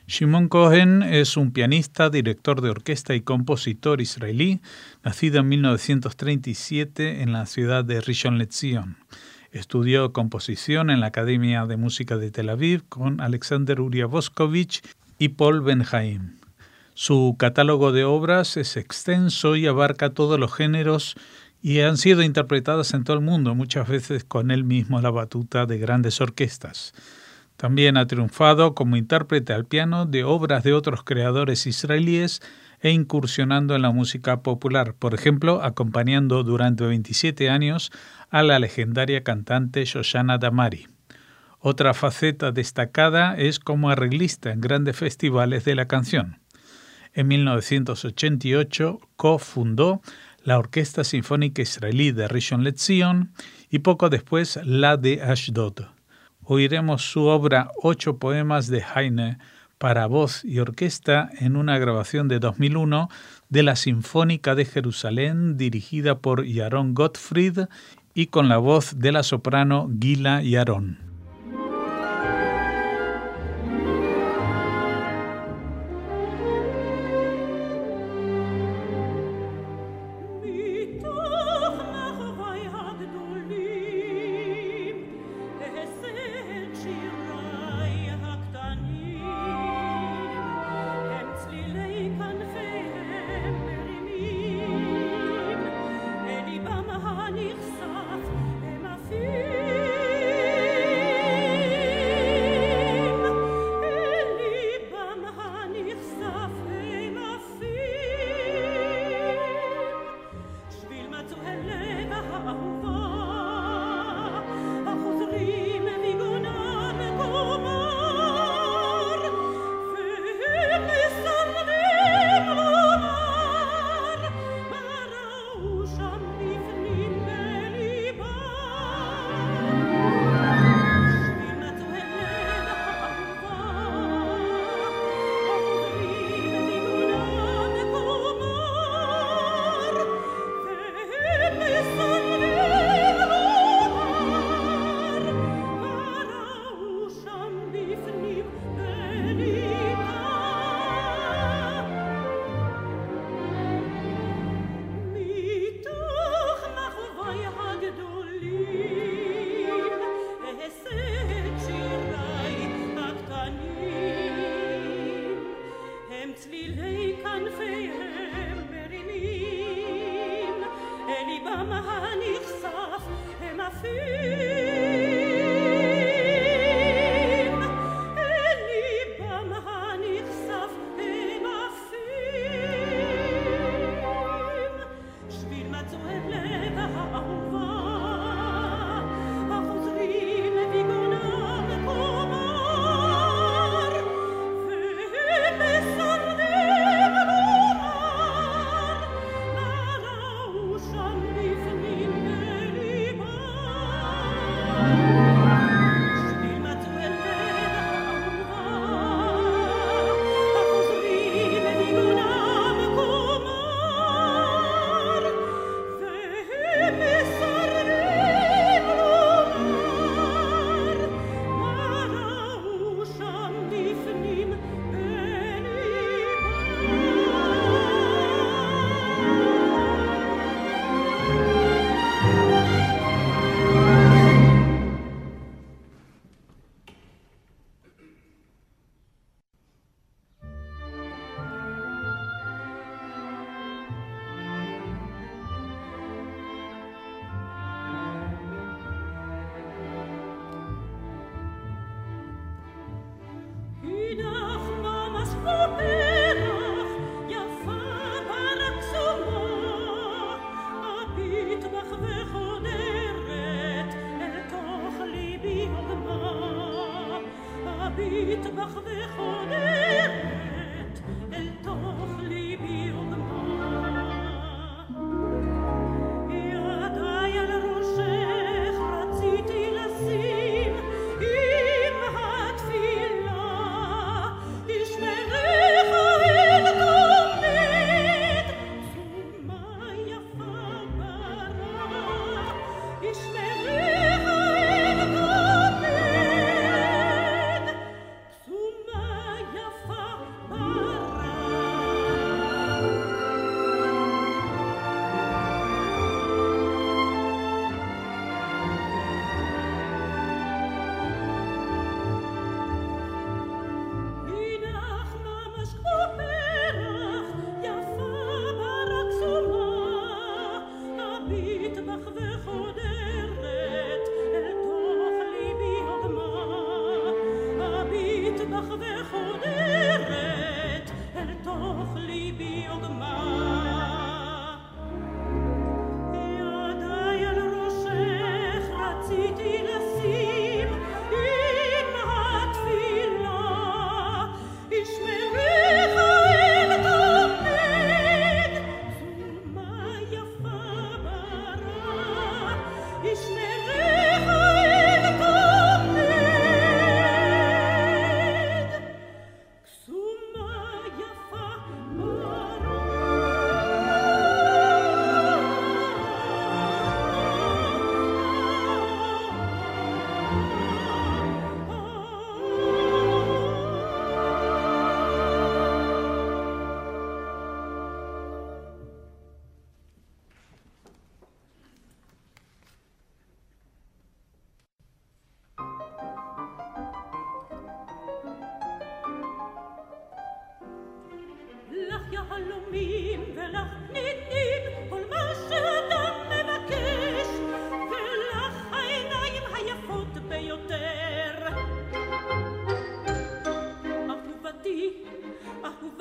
Shimon Cohen es un pianista, director de orquesta y compositor israelí, nacido en 1937 en la ciudad de Rishon LeZion. Estudió composición en la Academia de Música de Tel Aviv con Alexander Uriavoskovich y Paul Ben-Haim. Su catálogo de obras es extenso y abarca todos los géneros y han sido interpretadas en todo el mundo, muchas veces con él mismo a la batuta de grandes orquestas. También ha triunfado como intérprete al piano de obras de otros creadores israelíes e incursionando en la música popular, por ejemplo, acompañando durante 27 años a la legendaria cantante Shoshana Damari. Otra faceta destacada es como arreglista en grandes festivales de la canción. En 1988 cofundó la Orquesta Sinfónica Israelí de Rishon LeZion y poco después la de Ashdod. Oiremos su obra 8 poemas de Heine para voz y orquesta en una grabación de 2001 de la Sinfónica de Jerusalén dirigida por Yaron Gottfried y con la voz de la soprano Gila Yaron.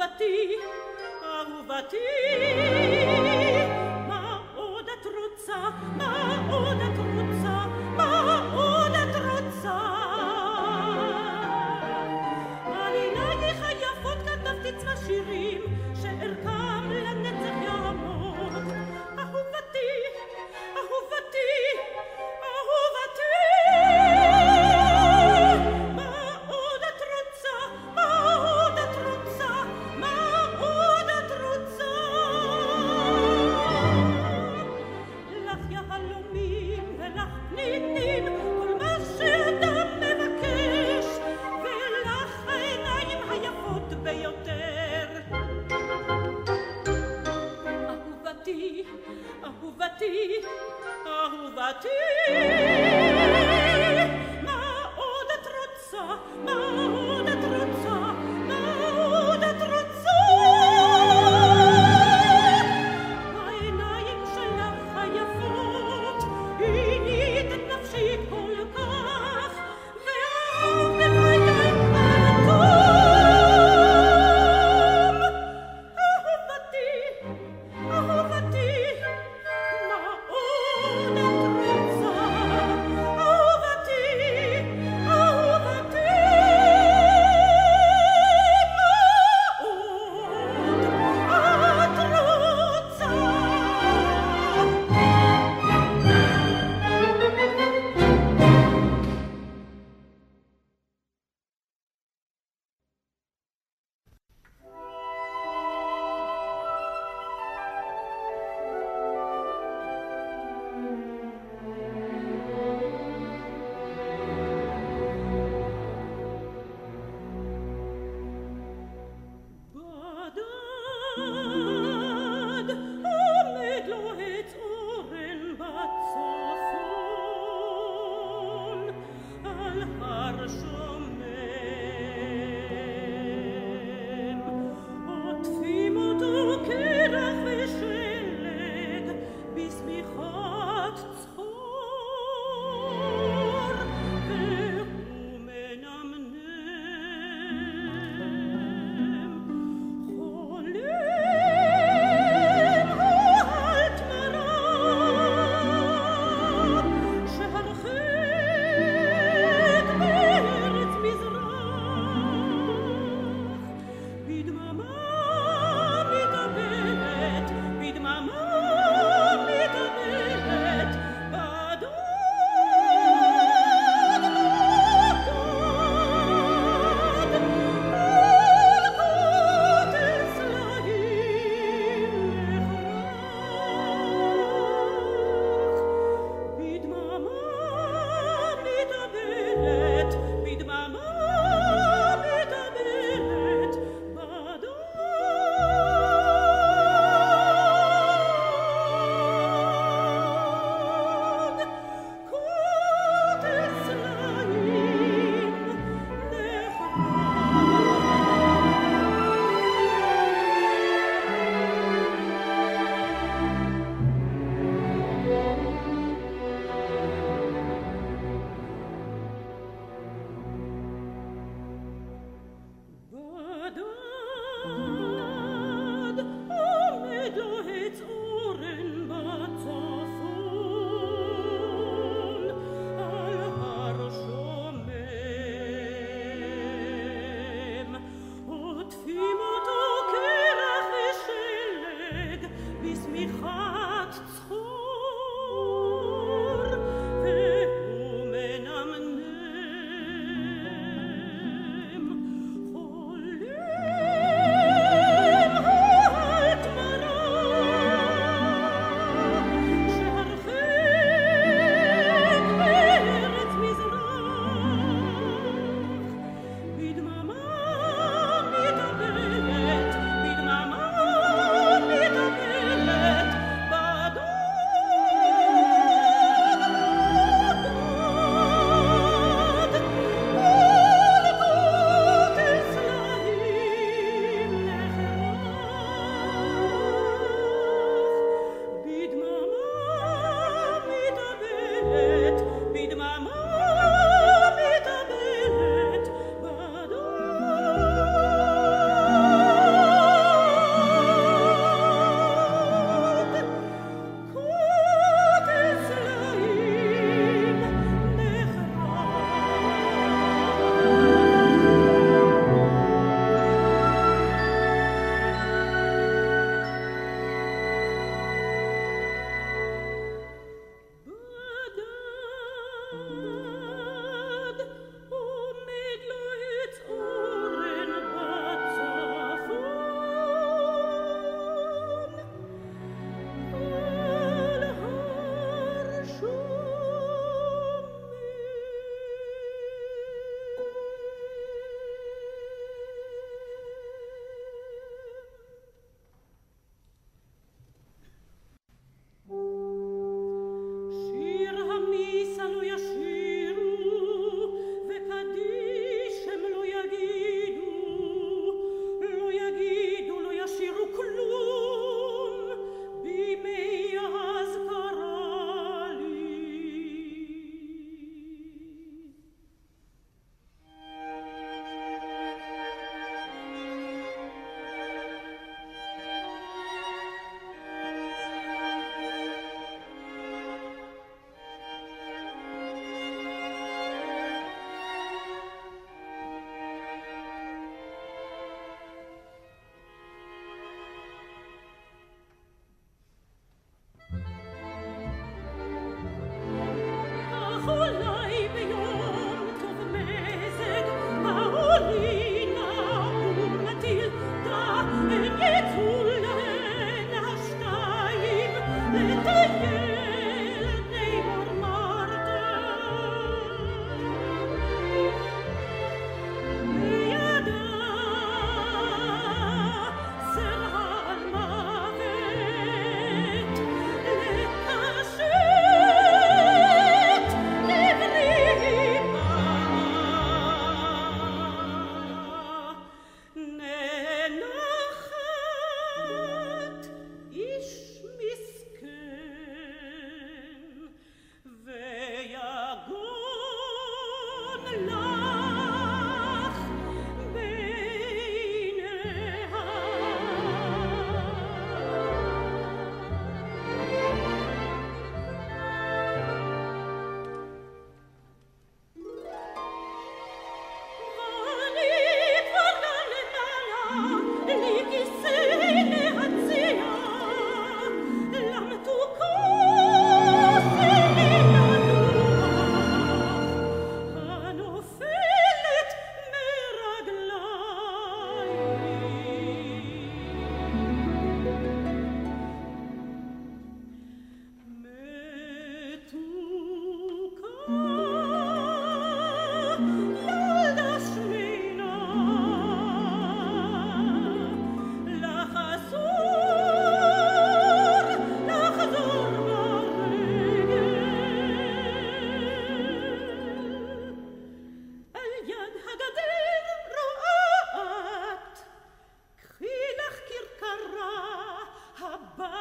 אהובתי, אהובתי, מה עוד את רוצה, מה עוד את רוצה, מה עוד את רוצה? על עינייך היפות כתבתי צבא שירים, שערכם לנצח יעמוד. אהובתי, אהובתי, אהובתי, מה עוד את רוצה, מה עוד את רוצה, מה עוד את רוצה? לך יהלומים ולך פנינים, כל מה שאדם מבקש, ולך העיניים היפות ביותר. אהובתי, אהובתי, אהובתי, מה עוד את רוצה, מה עוד את רוצה, מה עוד את רוצה? העיניים שלך היפות עינית את נפשי כל כך, ואהוב בחיי עד תום. אהובתי, אהובתי, מה עוד את רוצה?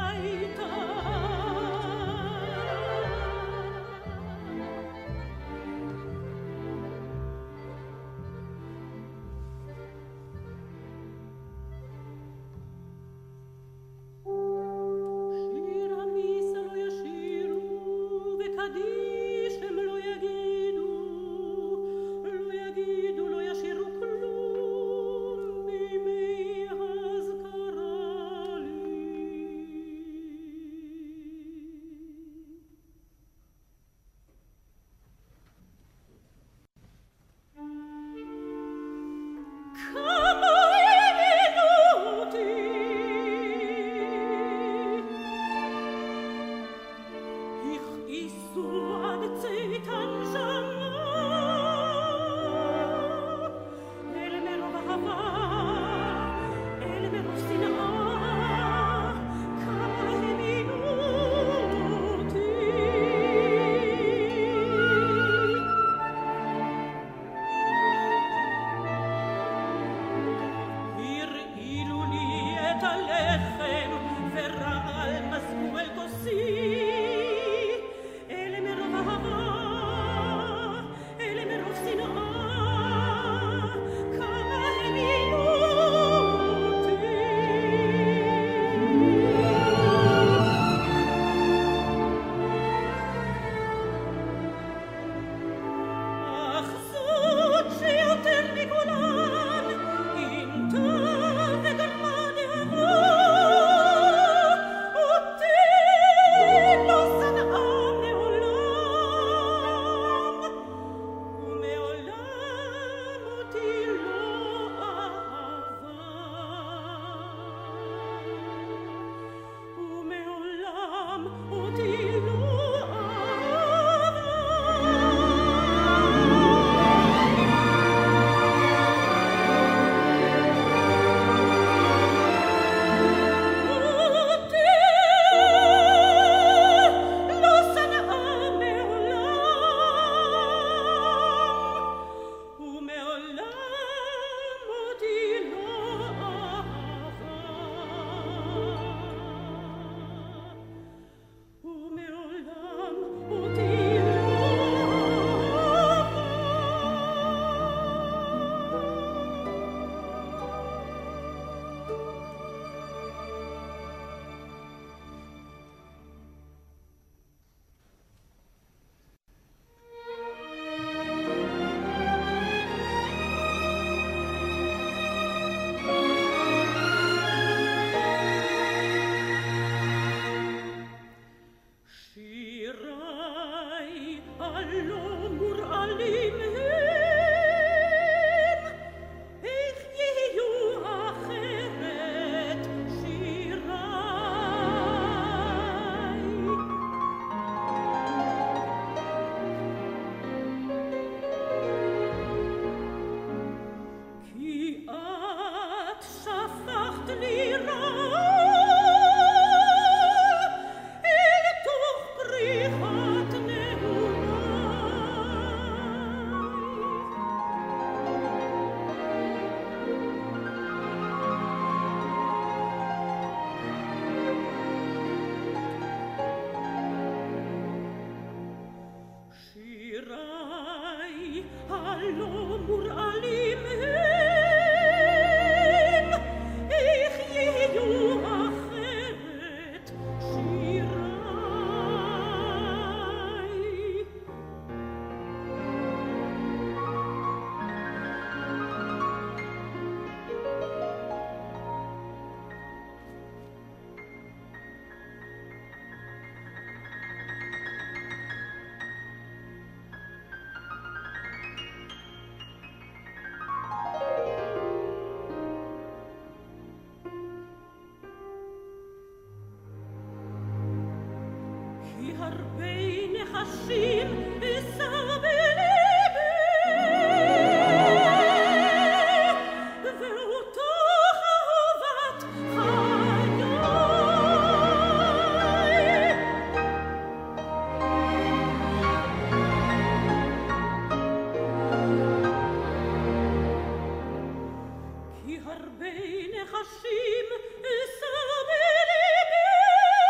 כי הרבה נחשים סבלי בי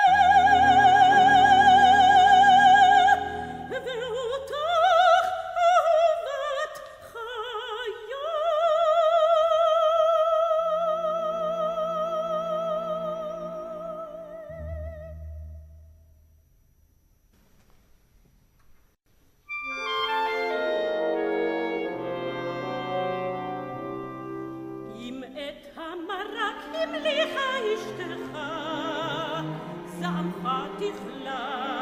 כמה רק המליכה אשתך, זעמך תכלה.